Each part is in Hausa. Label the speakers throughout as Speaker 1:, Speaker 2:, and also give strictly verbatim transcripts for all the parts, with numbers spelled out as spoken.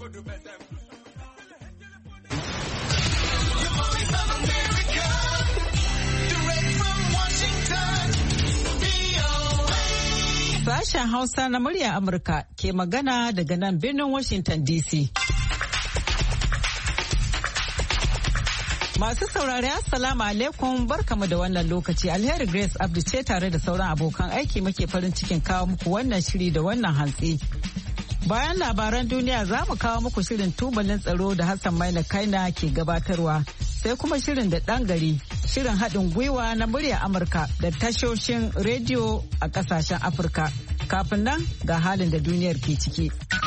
Speaker 1: Sashen Hausa na murya Amurka ke magana daga nan birnin Washington D C. Masu saurari Assalamu alaikum barkamu da wannan lokaci. Alheri Grace Abdu ce tare da sauran abokan aiki muke farin cikin kawo muku wannan shiri da wannan hantsi. Bayan labaran duniya za mu kawo muku shirin tubalin tsaro da Hassan Maina Kaina ke gabatarwa. Sai kuma shirin da ɗan gari, shirin haɗin gwiwa na murya Amurka da tashoshin rediyo a ƙasashen Afirka. Kafin nan ga halin da duniyar ke ciki.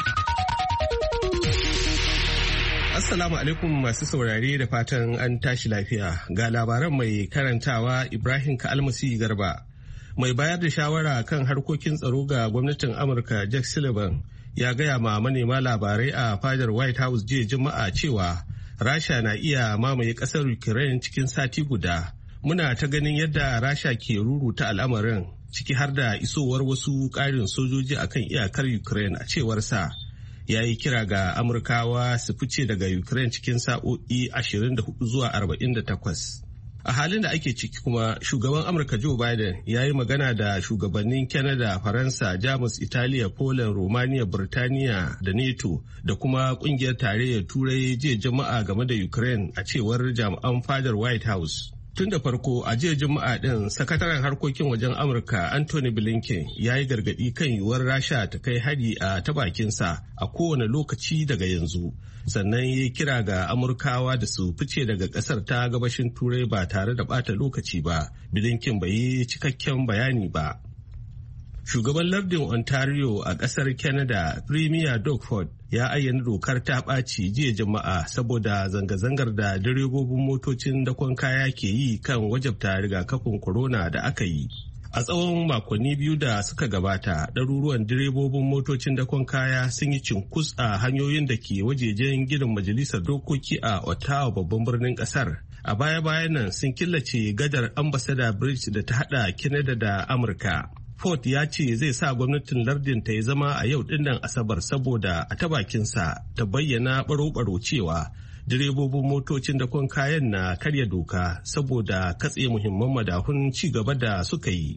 Speaker 2: Assalamu alaikum masu saurare da fatan an tashi lafiya. Ga labaran mai karantawa Ibrahim Ka'almasi Garba. Mai bayar da shawara kan harkokin tsaro ga gwamnatin Amurka Jack Sullivan ya gaya ma manema labarai a fadar White House jiya Juma'a cewa Rasha na iya mamaye kasar Ukraine cikin sati guda. Muna ta ganin yadda Rasha ke ruruta al'amarin ciki har da isowar wasu ƙarin sojoji akan iyakar Ukraine a cewar sa. Ya yi kira ga Amurkawa su fice daga Ukraine cikin sa'o'i ashirin da hudu zuwa arba'in da takwas. A halin da ake ciki kuma shugaban Amurka Joe Biden ya yi magana da shugabannin Canada, Faransa, Jamus, Italiya, Poland, Romania, Burtaniya da NATO da kuma kungiyar tarayyar Turai jiya Juma'a game da Ukraine a cewar jami'an fadar White House. Tun da farko a jiya Juma'a din sakataren harkokin wajen Amurka Anthony Blinken ya yi gargadi kan yiwuwar Rasha ta kai hari a ta bakinsa a kowane lokaci daga yanzu. Sannan ya kira ga Amurkawa da su fice daga kasar ta gabashin Turai ba tare da bata lokaci ba. Blinken bai yi cikakken bayani ba. Shugaban lardin Ontario a kasar Canada, Premier Doug Ford, ya ayyana dokar ta ɓaci jiya Juma'a saboda zanga-zangar da direbobin motocin dakon kaya ke yi kan wajabta rigakafin corona da aka yi. A tsawon makonni biyu da suka gabata, ɗaruruwan direbobin motocin dakon kaya sun yi cinkus a hanyoyin da ke wajejen gidan majalisar dokoki a Ottawa babban birnin ƙasar. A baya-bayan nan sun killace gadar Ambassador Bridge da ta haɗa Canada da Amurka. Ford ya ce zai sa gwamnatin lardin ta yi zama a yau dinnan Asabar saboda a ta bakinsa ta bayyana baro-baro cewa direbobin motocin dakon kayan na karya doka saboda katse muhimman madahun ci gaba da suka yi.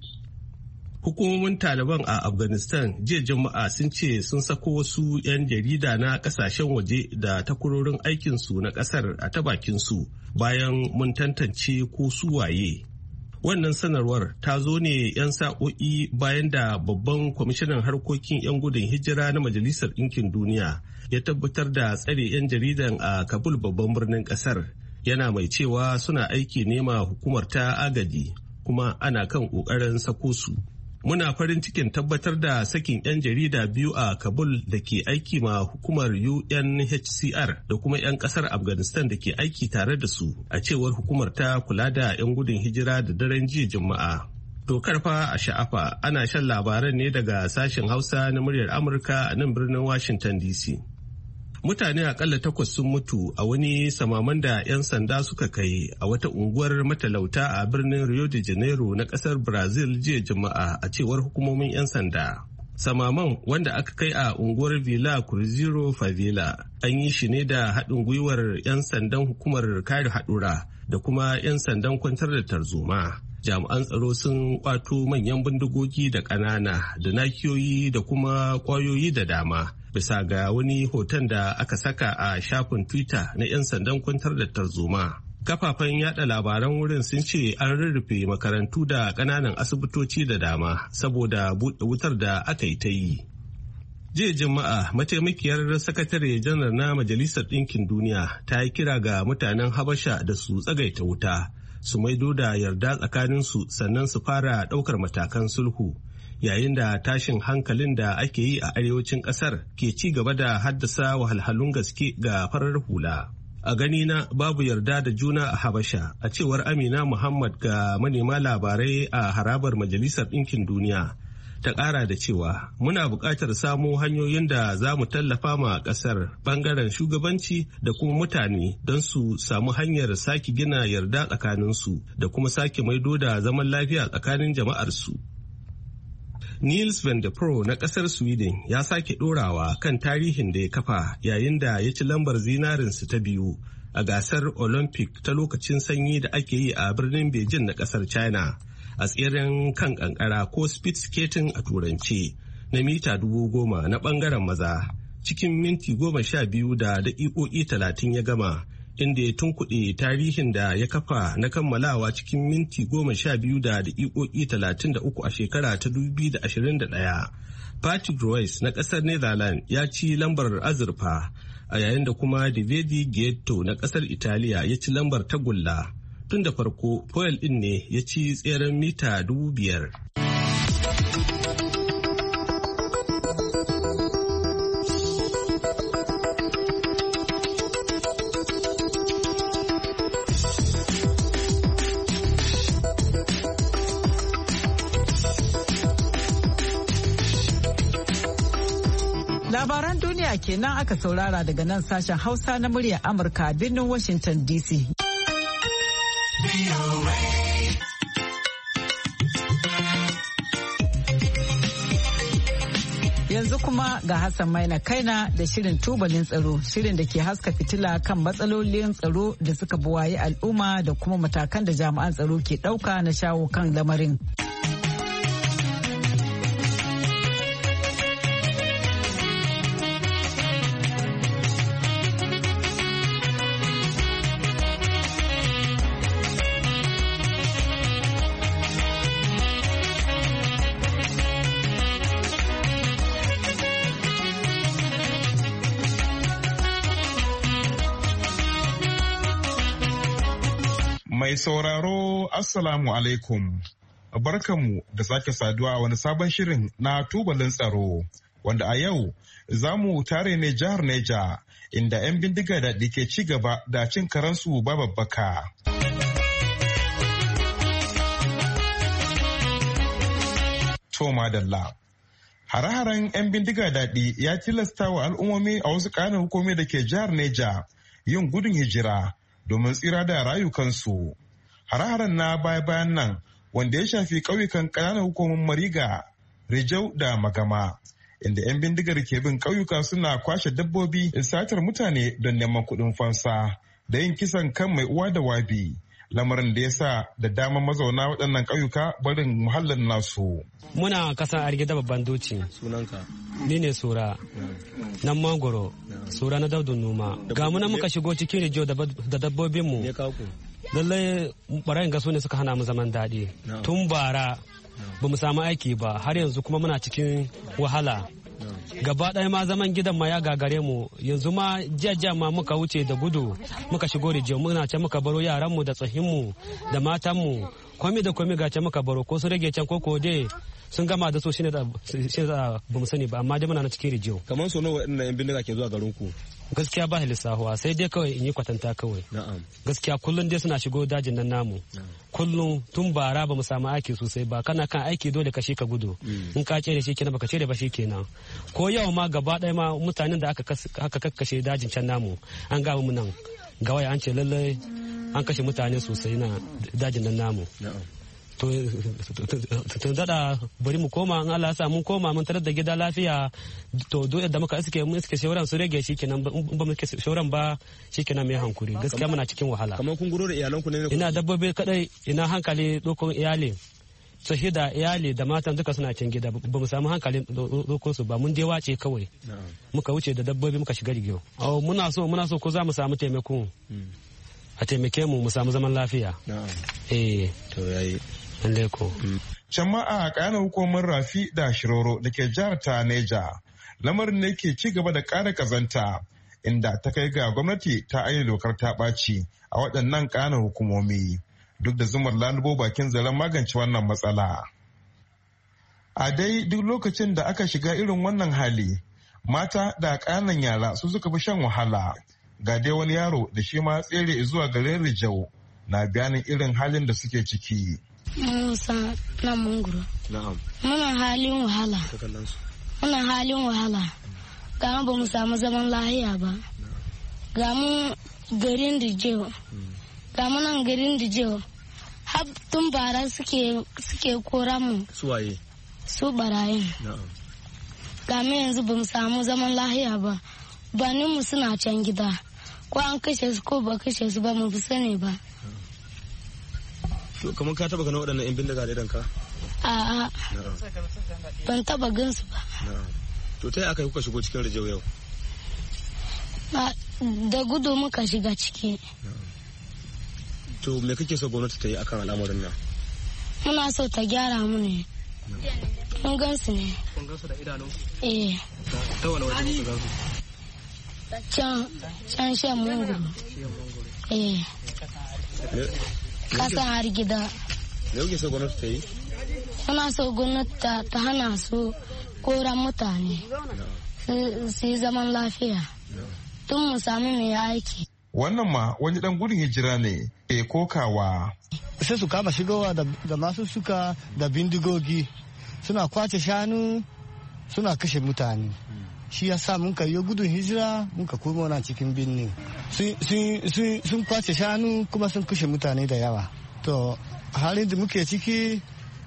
Speaker 2: Hukumomin Taliban a Afghanistan jiya Juma'a sun ce sun sako wasu 'yan jarida na kasashen waje da takwarorin aikinsu na kasar a ta bakinsu bayan mun tantance ko su waye. Wannan sanarwar ta zo ne 'yan sa'o'i bayan da babban kwamishinan harkokin 'yan gudun hijira na Majalisar Ɗinkin Duniya ya tabbatar da tsare 'yan jaridan a Kabul babban birnin ƙasar. Yana mai cewa suna aiki nema hukumar ta agaji kuma ana kan ƙoƙarin sako su. Muna farin cikin tabbatar da sakin 'yan jarida biyu a Kabul da ke aiki ma hukumar U N H C R da kuma 'yan kasar Afghanistan da ke aiki tare da su a cewar hukumar ta kula da 'yan gudun hijira da daren jiya Juma'a. Dokar fa a sha'afa ana shan labaran ne daga sashen Hausa na muryar Amurka a nan birnin Washington D C. Mutane akalla takwas sun mutu a wani samaman da 'yan sanda suka kai a wata unguwar matalauta a birnin Rio de Janeiro na kasar Brazil jiya Juma'a a cewar hukumomin 'yan sanda. Samaman wanda aka kai a unguwar Villa Cruzeiro Favela an yi shi ne da haɗin gwiwar 'yan sandan hukumar kare haɗura da kuma 'yan sandan kwantar da tarzoma. Jami'an tsaro sun kwato manyan bindigogi da ƙanana da nakiyoyi da kuma ƙwayoyi da dama. Bisa ga wani hoton da aka saka a shafin Twitter na 'yan sandan kwantar da tarzoma. Kafafen yada labaran wurin sun ce an rurrufe makarantu da ƙananan asibitoci da dama saboda buɗe wutar da aka yi ta yi. Jiya Juma'a mataimakiyar sakatare janar na Majalisar Ɗinkin Duniya ta yi kira ga mutanen Habasha da su tsagaita wuta, su maido da yarda tsakaninsu sannan su fara ɗaukar matakan sulhu. Yayin da tashin hankalin da ake yi a arewacin ƙasar ke ci gaba da haddasa wahalhalun gaske ga farar hula. A gani na babu yarda da juna a Habasha, a cewar Amina Muhammad ga manema labarai a harabar Majalisar Ɗinkin Duniya. Ta ƙara da cewa muna buƙatar samo hanyoyin da za mu tallafa ma ƙasar ɓangaren shugabanci da kuma mutane don su samu hanyar sake gina yarda tsakaninsu da kuma sake maido da zaman lafiya tsakanin jama'arsu. Niels van der Pro na kasar Sweden ya sake dorawa kan tarihin da ya kafa yayin da ya ci lambar zinarinsu ta biyu a gasar Olympic ta lokacin sanyi da ake yi a birnin Beijing na kasar China a tseren kan kankara ko speed skating a turance na mita dubu goma na bangaren maza cikin minti goma sha biyu da daƙiƙoƙi talatin ya gama, inda ya tunkuɗe tarihin da ya kafa na kammalawa cikin minti goma sha biyu da daƙiƙoƙi talatin da uku a shekara ta dubu biyu da ashirin da ɗaya. Patrick Royce na ƙasar Netherlands ya ci lambar azurfa a yayin da kuma Davide Ghietto na ƙasar Italiya ya ci lambar tagulla. Tun da farko, Poel ɗin ne ya ci tseren mita dubu biyar.
Speaker 1: Labaran duniya kenan aka saurara daga nan sashen Hausa na muryar Amurka a birnin Washington D C. Yanzu kuma ga Hassan Maina Kaina da shirin tubalin tsaro, shirin da ke haska fitila kan matsalolin tsaro da suka buwaye al'umma da kuma matakan da jami'an tsaro ke ɗauka na shawo kan lamarin.
Speaker 3: Mai sauraro Assalamu alaikum. Barkanmu da sake saduwa a wani sabon shirin na tubalin tsaro wanda a yau za mu tare ne jihar Neja inda 'yan bindiga da ke ci gaba da cin karansu ba babbaka. Toma Dalla. Hare-haren 'yan bindiga daɗi ya tilasta wa al'ummomi a wasu ƙananan hukumi da ke jihar Neja yin gudun hijira domin tsira da rayukansu. Hare-haren na baya-bayan nan wanda ya shafi ƙauyukan ƙananan hukumomin Mariga, Rijau da Magama, inda 'yan bindigar ke bin ƙauyuka suna kwashe dabbobi, satar mutane don neman kuɗin fansa da yin kisan kan mai uwa da wabi. Lamarin da ya sa da dama mazauna waɗannan ƙauyuka barin muhallin nasu.
Speaker 4: Muna kasan Argida babban doci.
Speaker 2: Sunanka?
Speaker 4: Ni ne Sura. Nan Mangoro. Sura na Daudun Noma. Ga muna muka shigo cikin rijiyo da dabbobinmu. Lallai barayin gaso ne suka hana mu zaman daɗi. Tun bara ba mu samu aiki ba, har yanzu kuma muna cikin wahala. Gaba ɗaya ma zaman gidan ma ya gagare mu, yanzu ma jiya ma muka wuce da gudu muka shigo rijiyo, muna can muka baro yaranmu da tsohinmu da matanmu, kwami da kwami ga can muka baro, ko su rage can ko dai sun gama da so shine da ba mu sani ba, amma dai muna na cikin rijiyo.
Speaker 2: Kamar so nawa waɗannan yan bindiga ke zuwa garin ku?
Speaker 4: Gaskiya ba lissahuwa, sai dai kawai in yi kwatanta kawai. Gaskiya kullum dai suna shigo dajin nan namu. Kullum tun bara ba mu samu aiki sosai ba, kana kan aiki dole ka shi ka gudu. In ka ce da shi kenan baka ce da ba shi kenan. Ko yau ma gaba ɗaya ma mutanen da aka kakkashe dajin can namu an gaba mu nan gawaya an ce lallai an kashe mutane sosai na dajin nan namu. To dada bari mu koma, in Allah ya sa mun koma mun tarar da gida lafiya, to do yadda muka iske mun iske shauran su rage shikenan, in ba mu iske shauran ba shikenan mai hankuri. Gaskiya muna cikin wahala.
Speaker 2: Kamar kun gudo da iyalanku ne?
Speaker 4: Ina dabbobi kadai, ina hankali dokon iyali. Sahi da iyali da matan duka suna cin gida, ba mu samu hankalin dokon su ba, mun je wace kawai. Muka wuce da dabbobi muka shiga rigiyo. Oh, muna so muna so ko za mu samu taimako. A taimake mu mu samu zaman lafiya. Eh,
Speaker 2: to yayi.
Speaker 3: Jama'a kayan hukumar Rafi da Shiroro da ke jihar ta Neja, lamarin ne ke ci gaba da ƙara kazanta, inda ta kai ga gwamnati ta ayyana dokar ta ɓaci a waɗannan kayan hukumomi duk da zumar lalubo bakin zaren magance wannan matsala. A dai duk lokacin da aka shiga irin wannan hali, mata da ƙananan yara su suka fi shan wahala. Ga dai wani yaro da shi ma tsere zuwa garin Rijau na bayanin irin halin da suke ciki.
Speaker 5: Musa na Munguro. Muna halin wahala. Muna halin wahala. Ga ba mu samu zaman lahiya ba. Ga mu garin Rijau. Ga mu nan garin Rijau. Har tun bara suke suke kora mu.
Speaker 2: Suwaye?
Speaker 5: su barayin game yanzu ba mu samu zaman lahiya ba baninmu suna can gida ko an kashe su ko ba kashe su ba mu fi sani ba.
Speaker 6: To kamar ka taba ganin waɗannan yan bindiga da idan ka?
Speaker 5: A'a ban taba gan su ba.
Speaker 6: To ta yi aka yi kuka shigo cikin Rijau yau?
Speaker 5: Da gudu muka shiga ciki.
Speaker 6: To me kake so gwamnati ta yi akan al'amarin nan?
Speaker 5: Muna so ta gyara mu ne. Mun gan su ne.
Speaker 6: Kun gan su da idanu?
Speaker 5: Eh.
Speaker 6: Ta wani waje kuka gan su?
Speaker 5: Can, can shan munguru. Eh. Kasan har gida.
Speaker 6: Me kuke so gwamnati ta yi?
Speaker 5: Muna so gwamnati ta hana su koran mutane. Su yi zaman lafiya. Tun mu sami mai aiki.
Speaker 3: Wannan ma wani dan gudun hijira ne ke kokawa.
Speaker 7: Sai su kama shigowa da masu suka da bindigogi suna kwace shanu suna kashe mutane. Shi ya sa muka yi gudun hijira muka koma na cikin birni. Sun kwace shanu kuma sun kashe mutane da yawa. To halin da muke ciki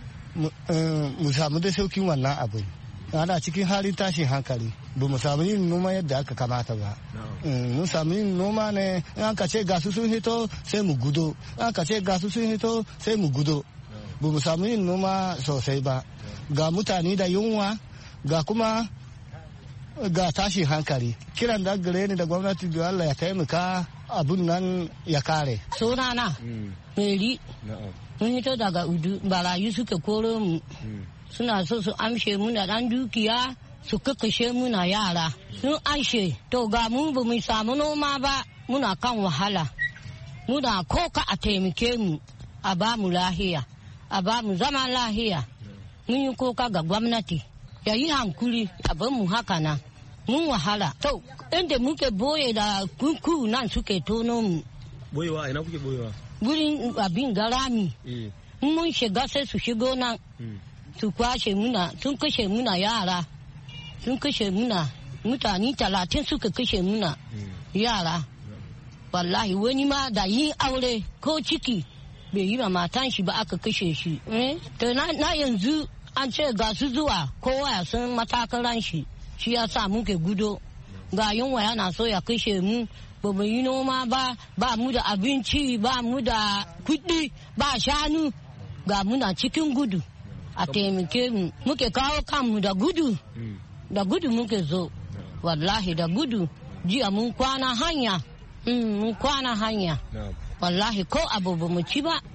Speaker 7: mu samu da saukin wannan abin. Ana cikin halin tashin hankali ba mu samu yin noma yadda aka kamata ba. Mun samu yin noma ne in aka ce gasu sun hito sai mu gudo, in aka ce gasu sun hito sai mu gudo. Ba mu samu yin noma sosai ba. Ga mutane da yunwa ga kuma ga tashin hankali. Kiran da gare ni da gwamnati da Allah ya taimaka abun nan ya kare.
Speaker 8: Sunana Meri mun hito daga Udu barayu suka koro mu. Suna so su amshe muna dan dukiya su kakkashe muna yara sun amshe to ga mu ba mu samu noma ba muna kan wahala muna koka a taimake mu a ba mu lahiya a ba mu zama lahiya mun yi koka ga gwamnati ya yi hankuri a ban mu haka nan mun wahala to inda muke boye da kunku nan suke tono mu.
Speaker 6: Boyewa ina kuke boyewa?
Speaker 8: Gurin abin garami mun shiga sai su shigo nan su kwashe muna sun kashe muna yara sun kashe muna mutane talatin suka kashe muna yara wallahi wani ma da yin aure ko ciki bai yi ma matan shi ba aka kashe shi to na yanzu an ce ga su zuwa kowa ya san matakaran shi shi ya sa muke gudo ga yunwa yana so ya kashe mu ba mu yi noma ba ba mu da abinci ba mu da kuɗi ba shanu ga muna cikin gudu a taimake mu muke kawo kanmu da gudu da gudu muke zo wallahi da gudu jiya mun kwana hanya mun kwana hanya wallahi ko abu ba mu ci ba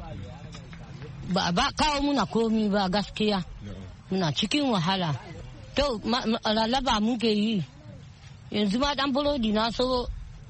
Speaker 8: ba ba kawo muna komi ba gaskiya muna cikin wahala to lalaba muke yi yanzu ma dan burodi na so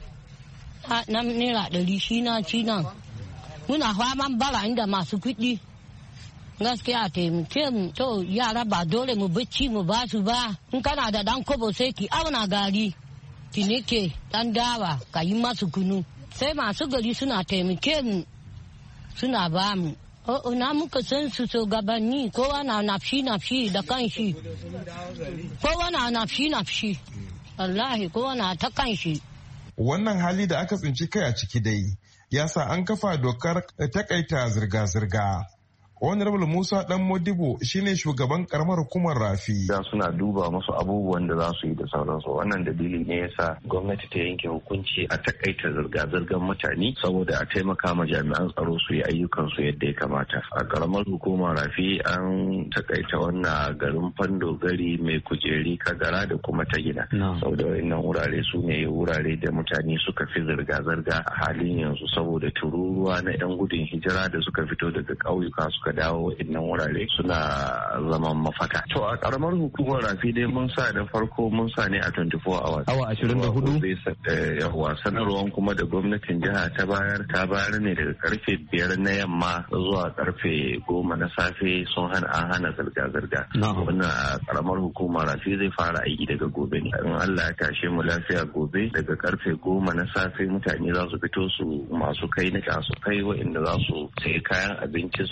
Speaker 8: na naira ɗari shi na ci nan muna faman bara inda masu kuɗi gaskiya taimake mu to yara ba dole mu bacci mu ba su ba in kana da dan kobo sai ki auna gari ki nike dan dawa ka yi masu kunu sai masu gari suna taimake mu suna ba mu o na muka san su so gabanni kowa na nafshi nafshi da kanshi kowa na nafshi nafshi wallahi kowa na ta kanshi.
Speaker 3: Wannan hali da aka tsinci kai a ciki dai ya sa an kafa dokar takaita zirga-zirga. Honorable Musa Dan Modibo shine shugaban karamar hukumar Rafi.
Speaker 9: Da suna duba masu abubuwan da za su yi da sauransu. Wannan dalili ne yasa gwamnati ta yanke hukunci a takaita zirga-zirgar mutane saboda a taimaka ma jami'an tsaro su yi ayyukan su yadda ya kamata. A karamar hukumar Rafi an takaita wannan garin Fando Gari Mai Kujeri Kagara da kuma ta gina. Saboda wannan wurare su ne wurare da mutane suka fi zirga-zirga a halin yanzu saboda tururuwa na 'yan gudun hijira da suka fito daga ƙauyuka suka dawo innan wurare suna zaman mafaka. To a karamar hukumar Rafi dai mun sa da farko mun sa ne a twenty-four hours.
Speaker 6: Awa ashirin da hudu?
Speaker 9: Yawa sanarwar kuma da gwamnatin jiha ta bayar ta bayar ne daga karfe biyar na yamma zuwa karfe goma na safe sun hana an hana zirga-zirga. Wannan a karamar hukumar Rafi zai fara aiki daga gobe ne. In Allah ya tashe mu lafiya gobe daga karfe goma na safe mutane za su fito su masu kai na su kai wa'inda za su sayi kayan abinci su sayi da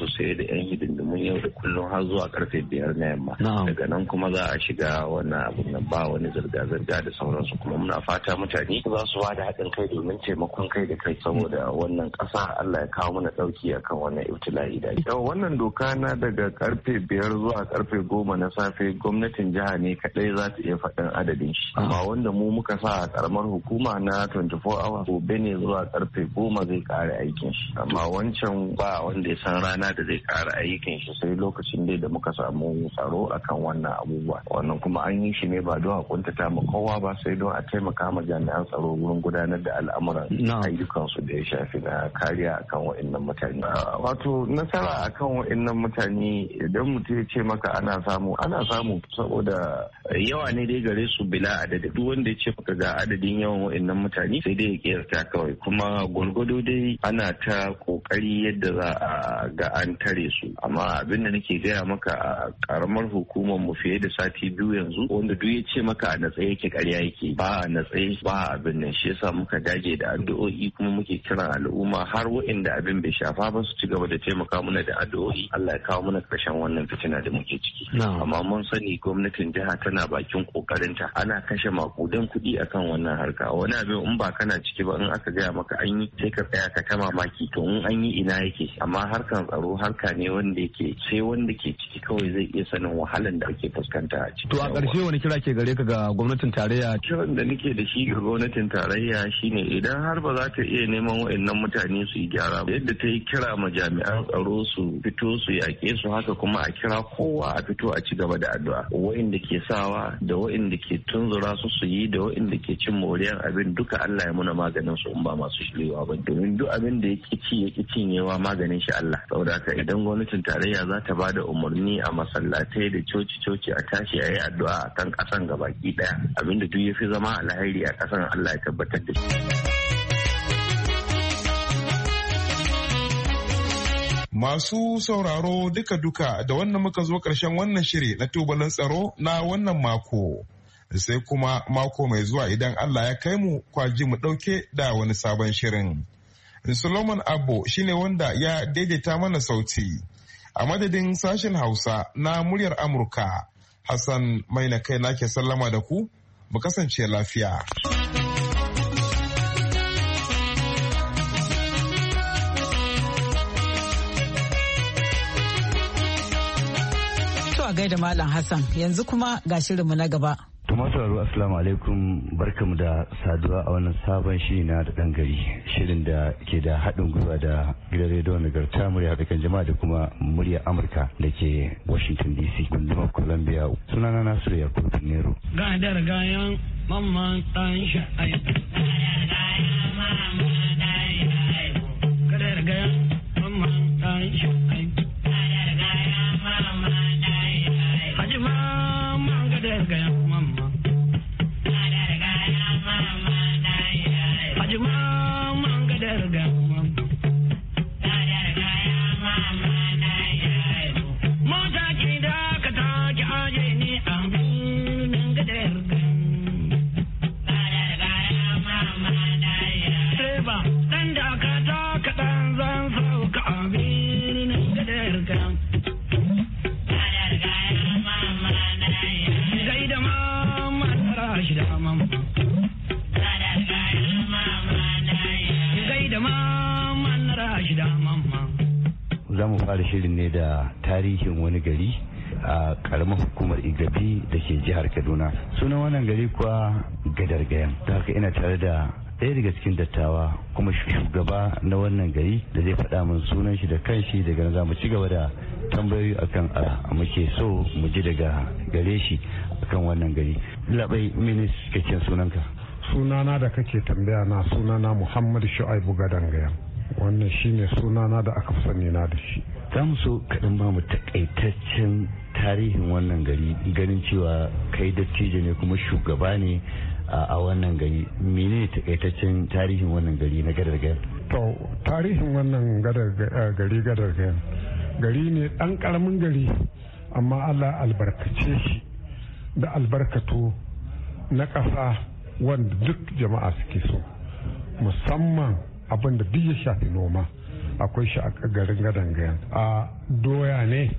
Speaker 9: yan hidindimun yau da kullum har zuwa karfe biyar na yamma. Daga nan kuma za a shiga wannan abu nan ba wani zirga-zirga da sauransu, kuma muna fata mutane za su bada haɗin kai domin taimakon kai da kai saboda wannan ƙasa Allah ya kawo mana ɗauki akan wannan ibtila'i da yau. Wannan doka na daga karfe biyar zuwa karfe goma na safe gwamnatin jiha ne kaɗai za ta iya faɗin adadin shi, amma wanda mu muka sa a karamar hukuma na twenty-four hours gobe ne zuwa karfe goma zai ƙara aikin shi, amma wancan ba wanda ya san rana da zai ƙara aikin shi sai lokacin dai da muka samu tsaro akan wannan abubuwa. Wannan kuma an yi shi ne ba don a kuntata ma kowa ba, sai don a taimaka ma jami'an tsaro wurin gudanar da al'amuran ayyukansu da ya shafi na kariya akan wa'annan mutane. Wato nasara akan wa'annan mutane idan mutum ya ce maka ana samu ana samu saboda yawa ne dai gare su bila adadi. Duk wanda ya ce maka ga adadin yawan wa'annan mutane sai dai ya kiyarta kawai, kuma gwargwado dai ana ta kokari yadda za a ga an tare su. Amma abin da nake gaya maka a karamar hukumar mu fiye da sati biyu yanzu wanda duk ya ce maka a natsaye yake ƙarya yake, ba a natsaye ba abin nan. Shi yasa muka dage da addu'o'i kuma muke kiran al'umma har wa'inda abin bai shafa ba su ci gaba da taimaka mana da addu'o'i. Allah ya kawo mana ƙarshen wannan fitina da muke ciki. Amma mun sani gwamnatin jiha tana bakin kokarinta, ana kashe makudan kuɗi akan wannan harka. Wani abin in ba kana ciki ba in aka gaya maka an yi sai ka tsaya ka ta mamaki to in an yi ina yake. Amma harkan tsaro harka ne wanda yake sai wanda ke ciki kawai zai iya sanin wahalan da ake fuskanta a ciki.
Speaker 6: To a ƙarshe wani kira ke gare ka ga gwamnatin tarayya?
Speaker 9: Kiran da nake da shi ga gwamnatin tarayya shine idan har ba za ta iya neman wa'annan mutane su yi gyara ba, yadda ta yi kira ma jami'an tsaro su fito su yaƙe su, haka kuma a kira kowa a fito a ci gaba da addu'a. Wa'inda ke sawa da wa'inda ke tunzura su su yi da wa'inda ke cin moriyar abin duka Allah ya muna maganin su in ba masu shiryewa ba, domin duk abin da ya ki ci ya ki cinyewa maganin shi Allah. Saboda haka idan gwamnatin tarayya za ta bada umarni a masallatai da coci-coci a tashi a yi addu'a a kan ƙasan gabaki ɗaya, abinda duk ya fi zama alhairi a ƙasan Allah ya tabbatar da shi.
Speaker 3: Masu sauraro duka-duka da wannan muka zo ƙarshen wannan shiri na tubalin tsaro na wannan mako. Sai kuma mako mai zuwa idan Allah ya kai mu kwaji mu ɗauke da wani sabon shirin. Solomon Abbo shine wanda ya daidaita mana sauti. A madadin sashen Hausa na muryar Amurka, Hassan mai na kai nake sallama da ku, mu kasance lafiya.
Speaker 1: A gaida Malam Hassan, yanzu kuma ga shirinmu na gaba.
Speaker 10: Tumatar Assalamu alaikum, barkamu da saduwa a wannan sabon shiri na da ɗan gari, shirin da ke da haɗin gwiwa da gidan rediyo nagarta murya haɗakan jama'a da kuma murya Amurka da ke Washington D C gundumar Columbia. Sunana Nasiru Yakubu Nero.
Speaker 11: Ga da gayan mamman ɗan sha'ai. Ga da gayan mamman ɗan sha'ai. Haji mamman ga da gayan mamman. Haji mamman ga da gayan mamman. Mota ki da ka take aje ni a birnin ga da gayan. Seba dan da ka taka dan zan sauka a birnin ga da gayan.
Speaker 10: Za mu fara shirin ne da tarihin wani gari a karamar hukumar Igabi da ke jihar Kaduna. Sunan wannan gari kuwa Gadar Gayan. Da haka ina tare da ɗaya daga cikin dattawa kuma shugaba na wannan gari da zai faɗa min sunan shi da kanshi. Daga nan za mu ci gaba da tambayoyi akan a muke so mu ji daga gare shi akan wannan gari. Labai minis cikakken sunanka.
Speaker 12: Sunana da kake tambaya na sunana Muhammad Shu'aibu Gadan Gayan. Wannan shine sunana da aka sani na da shi.
Speaker 10: Za mu so kaɗan ba mu takaitaccen tarihin wannan gari, ganin cewa kai dattijo ne kuma shugaba ne a wannan gari. Menene takaitaccen tarihin wannan gari na Gadar Gayan?
Speaker 12: To tarihin wannan gari Gadar Gayan gari ne ɗan ƙaramin gari, amma Allah albarkace shi da albarkatu na ƙasa wanda duk jama'a suke so, musamman abin da duk ya shafi noma. akwai shi a garin gadan gayan. A doya ne,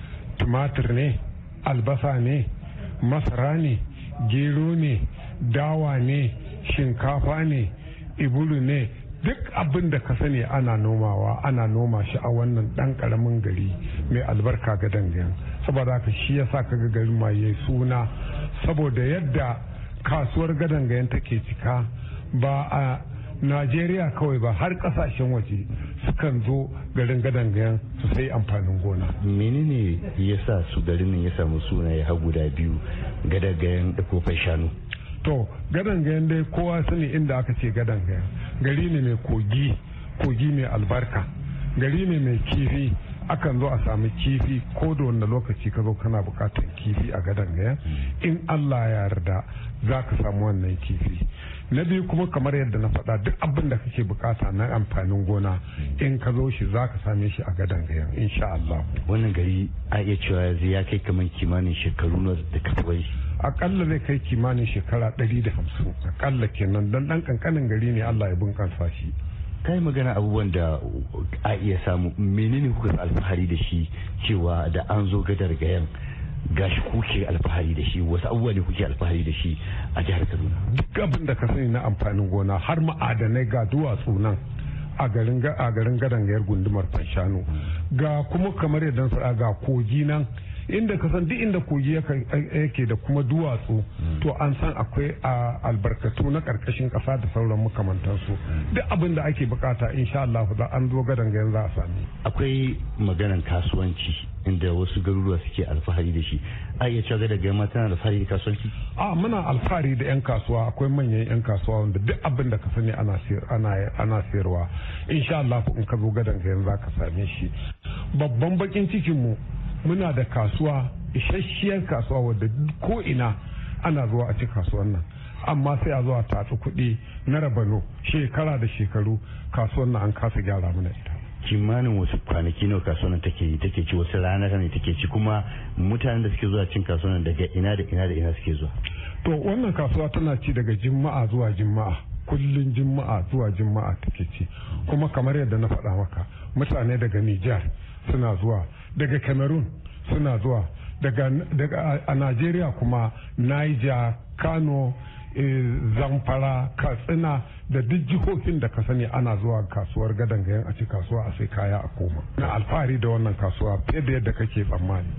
Speaker 12: tumatir ne, albasa ne, masara ne, gero ne, dawa ne, shinkafa ne, ibulu ne, duk abin da ka sani ana nomawa ana noma shi a wannan dan karamin gari mai albarka gadan gayan. Saboda haka shi yasa kaga garin ma yayi suna, saboda yadda kasuwar gadan gayan take cika ba a Najeriya kawai ba har kasashen waje sukan zo garin gadan gayan su sai amfanin gona.
Speaker 10: Menene yasa su garin nan ya samu suna ya hagu da biyu gadan gayan da kofar shanu?
Speaker 12: To gadan gayan dai kowa sani inda aka ce gadan gayan gari ne mai kogi kogi mai albarka, gari ne mai kifi, akan zo a sami kifi ko da wanda lokaci ka zo kana bukatar kifi a gadan gayan, in Allah ya yarda za ka samu wannan kifi. Na biyu kuma kamar yadda na faɗa duk abin da kake bukata na amfanin gona in ka zo shi za ka same shi a gadan gayan insha Allah.
Speaker 10: Wannan gari a iya cewa ya kai kamar kimanin shekaru na da ka taɓa shi?
Speaker 12: Akalla zai kai kimanin shekara ɗari da hamsin akalla kenan don ɗan ƙanƙanin gari ne Allah ya bunƙasa shi.
Speaker 10: Kai magana abubuwan da a iya samu, menene kuka alfahari da shi cewa da an zo gadar gayan gashi kuke alfahari da shi, wasu abubuwa ne kuke alfahari da shi a jihar Kaduna?
Speaker 12: Duk abin da ka sani na amfanin gona har ma'adanai ga duwatsu nan a garin a garin gadan gayar gundumar Fanshano, ga kuma kamar yadda faɗa ga kogi nan inda ka san duk inda kogi yake da kuma duwatsu to an san akwai albarkatu na karkashin kasa da sauran makamantansu. Duk abin da ake bukata insha Allah da an zo gadan gayan za a sami.
Speaker 10: Akwai maganan kasuwanci inda wasu garuruwa suke alfahari da shi, a iya cewa gadan gayan ma tana alfahari da kasuwanci? A
Speaker 12: muna alfahari da yan kasuwa, akwai manyan yan kasuwa wanda duk abin da ka sani ana ana ana sayarwa insha Allah in ka zo gadan gayan za ka same shi. Babban bakin cikin mu muna da kasuwa isasshiyar kasuwa wadda ko ina ana zuwa a ci kasuwan nan, amma sai a zuwa tatsi kuɗi na rabano shekara da shekaru kasuwan nan an kasa gyara mana ita.
Speaker 10: Kimanin wasu kwanaki nawa kasuwan nan take take ci, wasu ranar ne take ci, kuma mutanen da suke zuwa cin kasuwan nan daga ina da ina da ina suke zuwa?
Speaker 12: To wannan kasuwa tana ci daga juma'a zuwa juma'a, kullun juma'a zuwa juma'a take ci, kuma kamar yadda na faɗa maka mutane daga Nijar suna zuwa, daga Cameroon suna zuwa, daga, daga a Najeriya kuma Niger, Kano, e, Zamfara, Katsina da duk jihohin da ka sani ana zuwa kasuwar gadan gayan a ci kasuwa a sai kaya a koma. Na alfahari da wannan kasuwa fiye da yadda kake tsammani.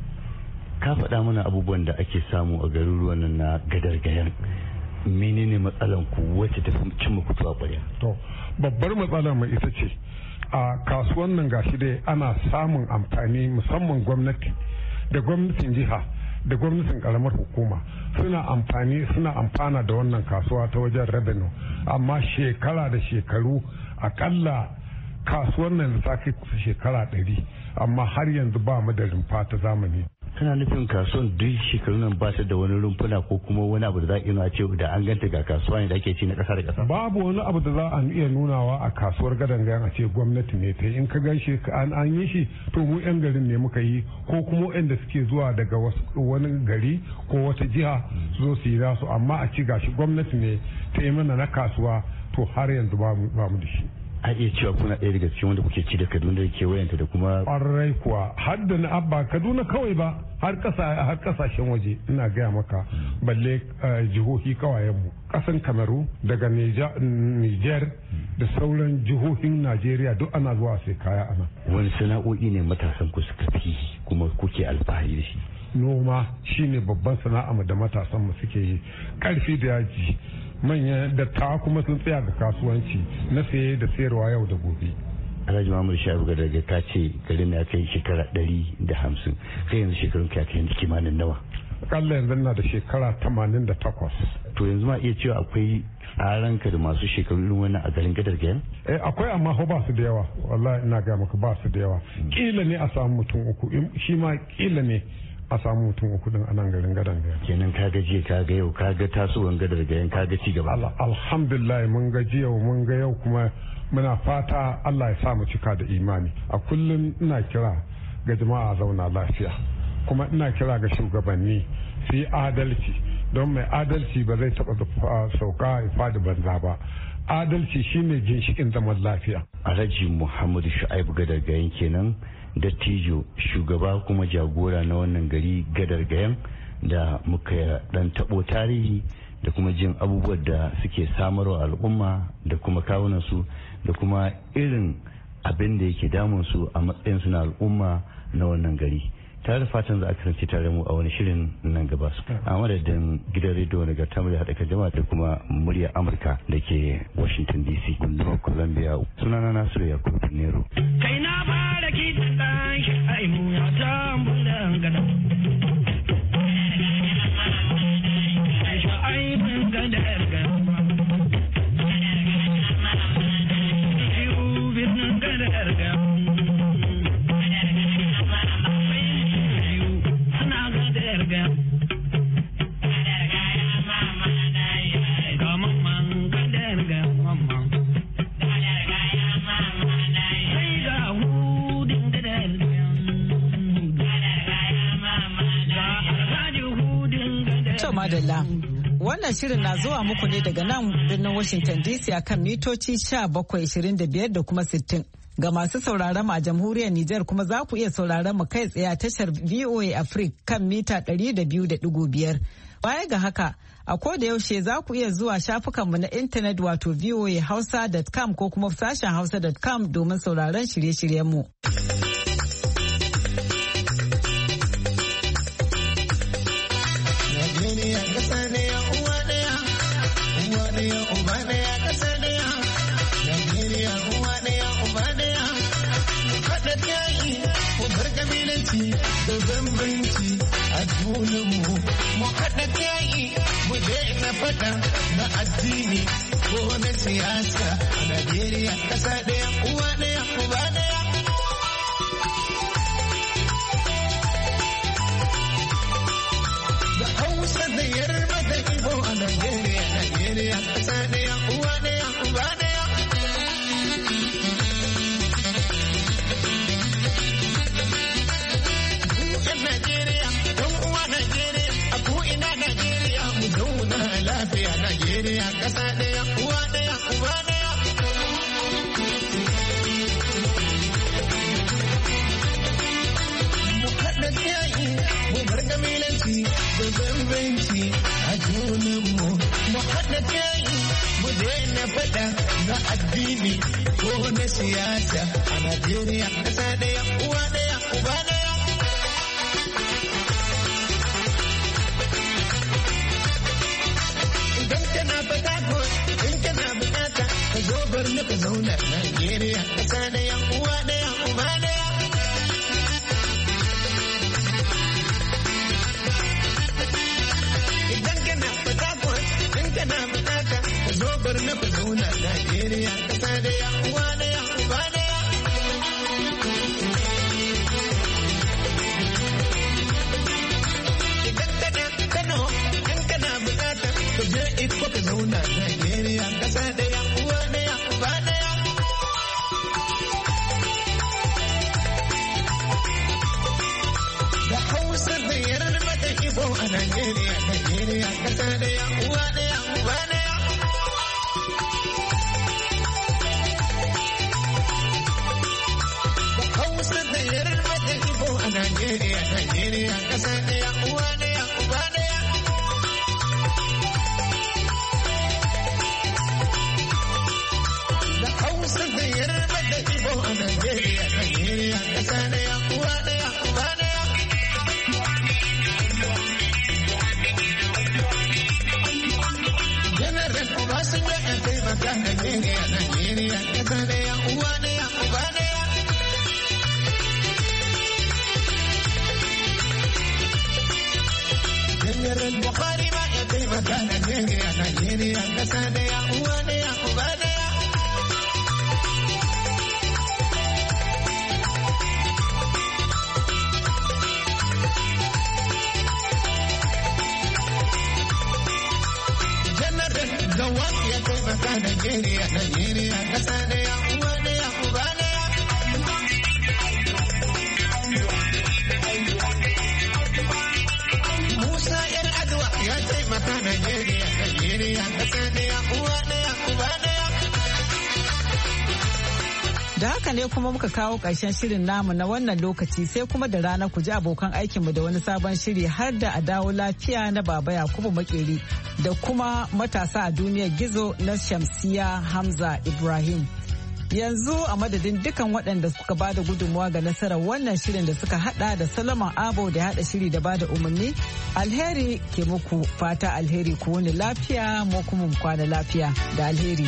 Speaker 10: Ka faɗa mana abubuwan da ake samu a garuruwan nan na gadar gayan. Menene matsalan ku wacce ta fi cimma ku tuwa ƙwarya?
Speaker 12: To babbar matsalar mai ita ce a kasuwan nan gashi dai ana samun amfani, musamman gwamnati da gwamnatin jiha da gwamnatin karamar hukuma suna amfani suna amfana da wannan kasuwa ta wajen revenue, amma shekara da shekaru akalla kasuwan nan ta kai kusa shekara ɗari amma har yanzu ba mu da rumfa ta zamani.
Speaker 10: Kana nufin kasuwan duk shekaru nan ba ta da wani rumfuna ko kuma wani abu da za a iya ce da an ganta ga kasuwa ne da ake ci na ƙasa da ƙasa? Babu
Speaker 12: wani abu da za a iya nunawa a kasuwar gadan gayan a ce gwamnati ne ta in ka gan shi an an yi shi to mu yan garin ne muka yi, ko kuma waɗanda suke zuwa daga wani gari ko wata jiha su zo su yi nasu, amma a ci gashi gwamnati ne ta yi mana na kasuwa to har yanzu ba mu da shi.
Speaker 10: A iya cewa kuna ɗaya daga cikin wanda kuke ci da Kaduna da kewayenta da kuma
Speaker 12: ƙwarai kuwa har da na abba Kaduna kawai ba har ƙasa har ƙasashen waje ina gaya maka, balle jihohi kawayenmu ƙasan Kamaru daga Niger da sauran jihohin Najeriya duk ana zuwa sai kaya ana.
Speaker 10: Wani sana'o'i ne matasan ku suka fi kuma kuke alfahari da shi?
Speaker 12: Noma shine babban sana'a da matasan mu suke yi, ƙarfi da yaji. Manya dattawa kuma sun tsaya ga kasuwanci na saye da sayarwa yau da gobe.
Speaker 10: Alhaji Muhammad Sharu ga daga ka ce garin ya kai shekara ɗari da hamsin, kai yanzu shekarun ka kai kimanin nawa?
Speaker 12: Akalla yanzu na da shekara tamanin da takwas.
Speaker 10: To yanzu ma iya cewa akwai tsaranka da masu shekaru irin wannan a garin gadar gayan?
Speaker 12: Eh akwai, amma ba su da yawa, wallahi ina ga maka ba su da yawa. Kila ne a samu mutum uku, shi ma kila ne a samu mutum uku din a nan garin gadan gayan.
Speaker 10: Kenan ka ga jiya ka ga yau ka ga tasowar gadar gayan ka ga ci gaba.
Speaker 12: Alhamdulillah mun ga jiya mun ga yau kuma muna fata Allah ya sa mu cika da imani. A kullum ina kira ga jama'a zauna lafiya, kuma ina kira ga shugabanni su yi adalci, don mai adalci ba zai taɓa sauka ya fadi banza ba. adalci shine ginshikin zaman lafiya.
Speaker 10: Alhaji Muhammadu Shu'aibu Gadargayan kenan, dattijo shugaba kuma jagora na wannan gari Gadargayan, da muka dan tabo tarihi da kuma jin abubuwan da suke samarwa al'umma da kuma kawunansu da kuma irin abin da yake damun su a matsayin su na al'umma na wannan gari. Tare da fatan za a kasance tare mu a wani shirin nan gaba su a madadin gidan rediyo daga tamar haɗa kan jama'a da kuma murya Amurka da ke Washington D C gundumar Columbia. Sunana Nasiru Yakubu Nero.
Speaker 11: Kai na fara kitan dan shi aimu ya tambulan gada. Aimun gadar gada. Iyu birnin gadar gada.
Speaker 1: Madalla. Wannan shirin na zuwa muku ne daga nan birnin Washington D C akan mitoci sha bakwai ishirin da biyar da kuma sittin. Ga masu sauraron mu a jamhuriyar Nijar kuma za ku iya sauraron mu kai tsaye a tashar V O A Africa kan mita ɗari da biyu da ɗigo biyar. Baya ga haka, a koda yaushe za ku iya zuwa shafukanmu na intanet wato v o a hausa dot com ko kuma sashen hausa dot com domin sauraron shirye-shiryenmu.
Speaker 13: Da bambanci a junanmu mu haɗa kai mu daina faɗa na addini ko na siyasa a Najeriya ƙasa ɗaya uwa ɗaya uba ɗaya. Da Hausa da Yarba da Igbo a Najeriya, Najeriya ƙasa ɗaya uwa ɗaya uba ɗaya. Najeriya ƙasa ɗaya uwa ɗaya uba ɗaya. Mu haɗa yayi mu bar ƙabilanci da bambanci a junanmu. Mu haɗa yayi mu daina faɗa na addini ko na siyasa a Najeriya ƙasa ɗaya uwa ɗaya uba ɗaya. Bar na ka zauna Najeriya ƙasa ɗaya uwa ɗaya uba ɗaya. Idan kana fata ko in kana bukata ka zo bar na ka zauna Najeriya ƙasa ɗaya uwa ɗaya uba ɗaya. Idan kana Kano in kana bukata ka je Ikko ka zauna Najeriya ƙasa ɗaya uwa ɗaya. A Najeriya, Najeriya, ƙasa ɗaya, uwa ɗaya, uba ɗaya. Da Hausa da Yarba da Igbo a Najeriya, Najeriya, ƙasa ɗaya, uwa ɗaya, uba ɗaya. Da Hausa da Yarba da Igbo a Najeriya, Najeriya, ƙasa ɗaya, uwa ɗaya, uba ɗaya. Sun yi a taimaka Najeriya, Najeriya, ƙasa ɗaya, uwa ɗaya, uba ɗaya. Jami'ar Bukhari ba ya taimaka Najeriya, Najeriya, ƙasa ɗaya, uwa ɗaya, uba ɗaya. Taimaka Najeriya, Najeriya, ƙasa ɗaya, uwa ɗaya, uba ɗaya. Musa ‘yar Adwa ya taimaka Najeriya, Najeriya, ƙasa ɗaya, uwa ɗaya, uba ɗaya.
Speaker 1: Da haka ne kuma muka kawo ƙarshen shirin namu na wannan lokaci sai kuma da rana ku ji abokan aikinmu da wani sabon shiri har da a dawo lafiya na Baba Yakubu Makeri da kuma matasa a duniyar gizo na Shamsiya Hamza Ibrahim. Yanzu a madadin dukan waɗanda suka ba da gudunmuwa ga nasarar wannan shirin da suka hada da Solomon Abo da hada shiri da ba da umarni, alheri ke muku fata alheri ku wani lafiya mu kuma kwana lafiya da alheri.